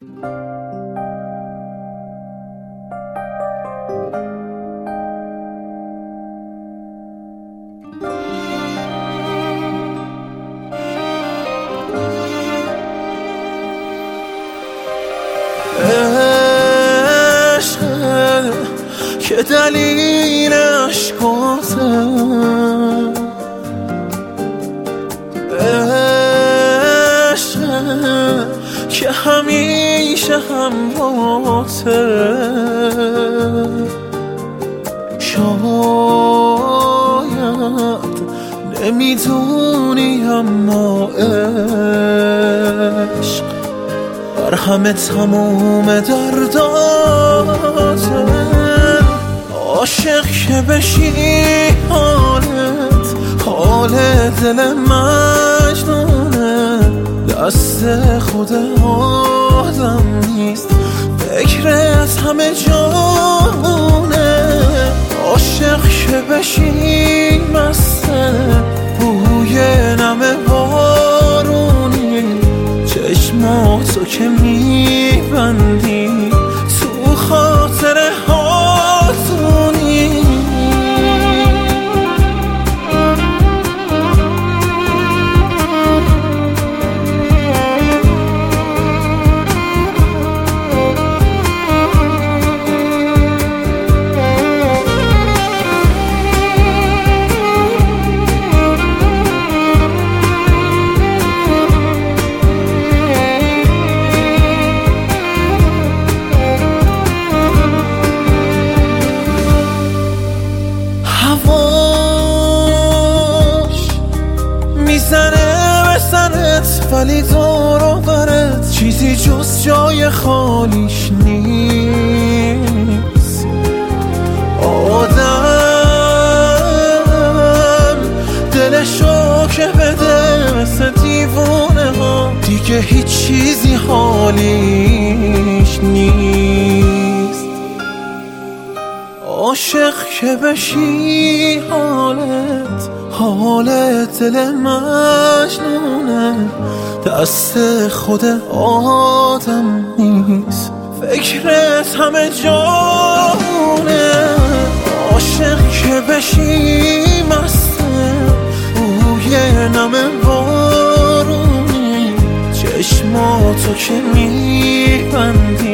که دلیل عشقاته، عشقه که همیشه همراهته. شاید نمیدونی اما عشق بر همه تموم درداته. عاشق که بشی حال دل مجنونه، دست خود آدم نیست، فکرت همه جانونه. عاشق که بشی مسته بوی نم بارونی، چشماتو که میبندی تو خاطر هاتونی. میزنه به سرت ولی دور و برت چیزی جز جای خالیش نیست. آدم دلشو که بده مثل دیوونه ها، دیگه هیچ چیزی حالیش نیست. عاشق که بشی حال دل مجنونه، دست خود آدم نیست، فکرت همه جانه. عاشق که بشی مسته بوی نم بارونی، چشماتو که میبندی